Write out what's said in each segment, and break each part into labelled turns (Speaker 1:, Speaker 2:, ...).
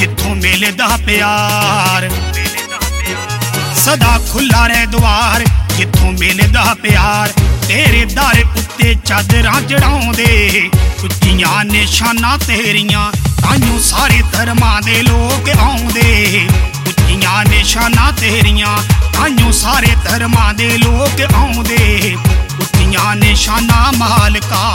Speaker 1: जिथों मिलदा प्यार। सदा खुला रहे द्वार जिथों मिलदा प्यार। तेरे दर उत्ते चादरां चढ़ाउंदे उच्चियां निशानां तेरियां ताइयों सारे धर्मां दे लोग आउंदे। उच्चियां निशानां तेरियां ताइयों सारे धर्मां दे लोग आउंदे। उच्चियां निशानां मालका।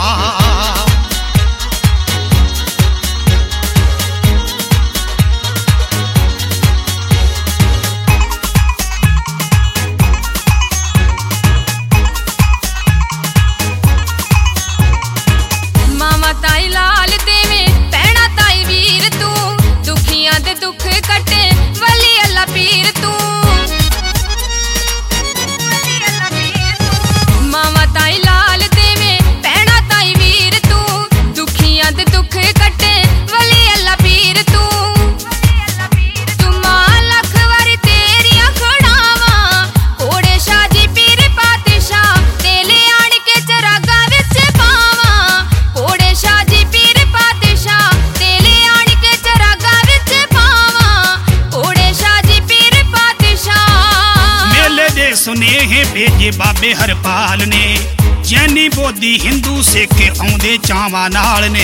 Speaker 2: दुख कटे वली अल्लाह पीर तू। मावा ताई लाल देवे भैणा ताई वीर तू। दुखियां दे दुख कटे वली अल्लाह पीर तू। तुमा लख वारी तेरियां खड़ावा घोड़े शाह जी पीर पातशाह तेले आण के चरागा विच पावा। घोड़े शाह जी पीर पातशाह तेले आण के चरागा विच पावा। घोड़े शाह जी पीर पातशाह।
Speaker 1: मेले दे सुनेहे भेजे बाबे हरपाल ने जैनी बोधी हिंदू सिख आउंदे चावां नाल ने।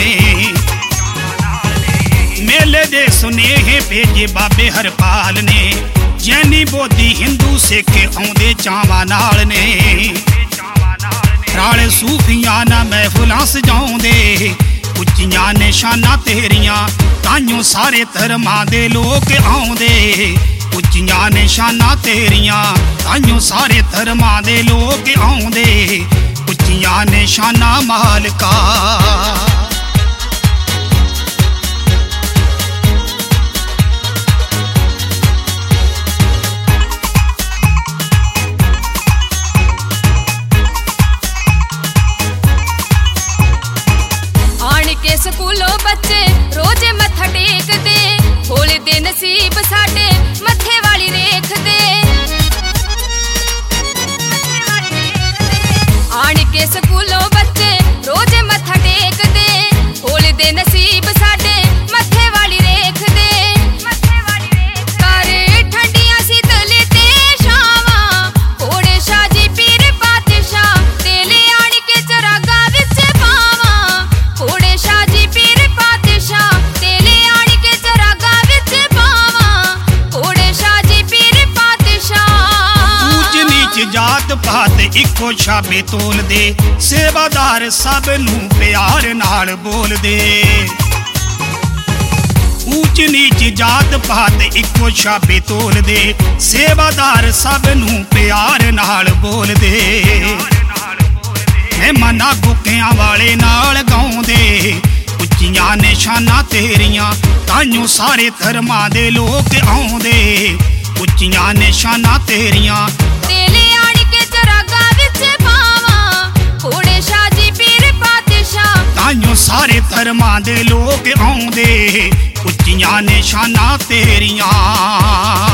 Speaker 1: मेले दे सुनेहे भेजे बाबे हरपाल ने जैनी बोधी हिंदू सिख आउंदे चावां नाल ने। राले सूफियां ना महफिलां सजाउंदे उच्चियां निशानां तेरियां ताइयों सारे धर्मां दे लोग आउंदे। उच्चियां निशानां तेरियां ताइयों सारे धर्मां दे लोग आउंदे। उच्चियां निशानां मालका।
Speaker 2: आण के स्कूलों बच्चे रोज मत्था टेकदे खोलदे नसीब साडे मत्थे वाली रेख दे। आण के स्कूलों बच्चे रोज मत्था टेकदे खोलदे नसीब साडे मत्थे वाली रेख दे। कर ठंडियां शीतल ते छावां घोड़े शाह जी पीर पातशाह तेले आण के चरागा विच पावां। घोड़े शाह जी पीर पातशाह तेले आण के चरागा विच पावां। घोड़े शाह जी पीर पातशाह।
Speaker 1: ऊंच नीच जात पात इक्को छाबे तोल दे सेवादार सब नूं प्यार नाल बोल दे। ऊंच नीच जात पात इक्को छाबे तोल दे सेवादार सब नूं प्यार नाल बोल दे। मेहमाना गुक्कियां वाले नाल गाउंदे उच्चियां निशानां तेरियां ताइयों सारे धर्मां दे लोग आउंदे। उच्चियां निशानां तेरियां
Speaker 2: तेले आण के चरागा विच पावां। घोड़े शाह जी पीर पातशाह
Speaker 1: ताइयों सारे धर्मां दे लोग आउंदे। उच्चियां निशानां तेरियां।